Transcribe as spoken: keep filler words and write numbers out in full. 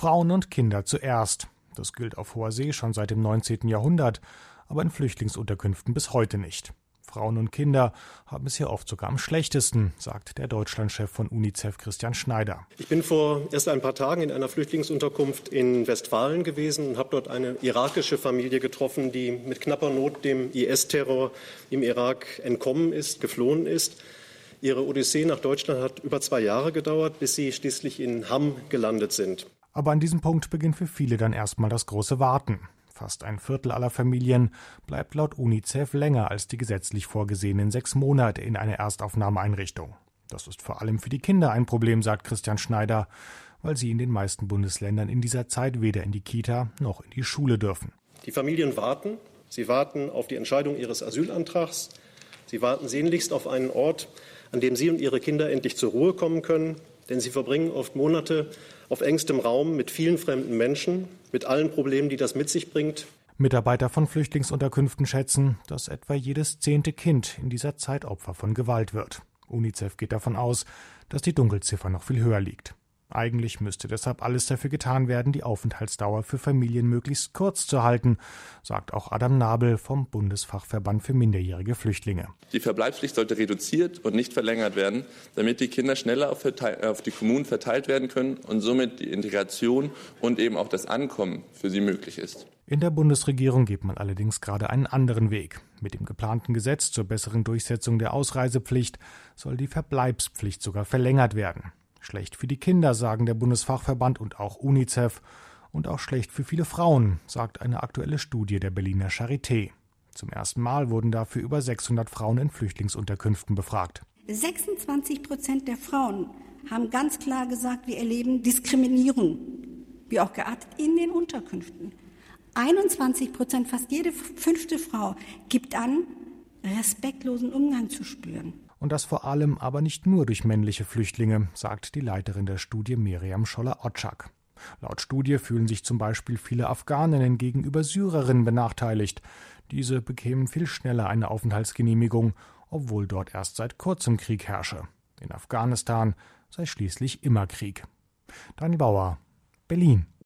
Frauen und Kinder zuerst. Das gilt auf hoher See schon seit dem neunzehnten Jahrhundert, aber in Flüchtlingsunterkünften bis heute nicht. Frauen und Kinder haben es hier oft sogar am schlechtesten, sagt der Deutschlandchef von UNICEF Christian Schneider. Ich bin vor erst ein paar Tagen in einer Flüchtlingsunterkunft in Westfalen gewesen und habe dort eine irakische Familie getroffen, die mit knapper Not dem I S-Terror im Irak entkommen ist, geflohen ist. Ihre Odyssee nach Deutschland hat über zwei Jahre gedauert, bis sie schließlich in Hamm gelandet sind. Aber an diesem Punkt beginnt für viele dann erstmal das große Warten. Fast ein Viertel aller Familien bleibt laut UNICEF länger als die gesetzlich vorgesehenen sechs Monate in einer Erstaufnahmeeinrichtung. Das ist vor allem für die Kinder ein Problem, sagt Christian Schneider, weil sie in den meisten Bundesländern in dieser Zeit weder in die Kita noch in die Schule dürfen. Die Familien warten. Sie warten auf die Entscheidung ihres Asylantrags. Sie warten sehnlichst auf einen Ort, an dem sie und ihre Kinder endlich zur Ruhe kommen können. Denn sie verbringen oft Monate auf engstem Raum mit vielen fremden Menschen, mit allen Problemen, die das mit sich bringt. Mitarbeiter von Flüchtlingsunterkünften schätzen, dass etwa jedes zehnte Kind in dieser Zeit Opfer von Gewalt wird. UNICEF geht davon aus, dass die Dunkelziffer noch viel höher liegt. Eigentlich müsste deshalb alles dafür getan werden, die Aufenthaltsdauer für Familien möglichst kurz zu halten, sagt auch Adam Nabel vom Bundesfachverband für minderjährige Flüchtlinge. Die Verbleibspflicht sollte reduziert und nicht verlängert werden, damit die Kinder schneller auf, auf die Kommunen verteilt werden können und somit die Integration und eben auch das Ankommen für sie möglich ist. In der Bundesregierung geht man allerdings gerade einen anderen Weg. Mit dem geplanten Gesetz zur besseren Durchsetzung der Ausreisepflicht soll die Verbleibspflicht sogar verlängert werden. Schlecht für die Kinder, sagen der Bundesfachverband und auch UNICEF. Und auch schlecht für viele Frauen, sagt eine aktuelle Studie der Berliner Charité. Zum ersten Mal wurden dafür über sechshundert Frauen in Flüchtlingsunterkünften befragt. sechsundzwanzig Prozent der Frauen haben ganz klar gesagt, wir erleben Diskriminierung, wie auch geartet, in den Unterkünften. einundzwanzig Prozent, fast jede fünfte Frau, gibt an, respektlosen Umgang zu spüren. Und das vor allem aber nicht nur durch männliche Flüchtlinge, sagt die Leiterin der Studie Miriam Scholler-Otschak. Laut Studie fühlen sich zum Beispiel viele Afghaninnen gegenüber Syrerinnen benachteiligt. Diese bekämen viel schneller eine Aufenthaltsgenehmigung, obwohl dort erst seit kurzem Krieg herrsche. In Afghanistan sei schließlich immer Krieg. Daniel Bauer, Berlin.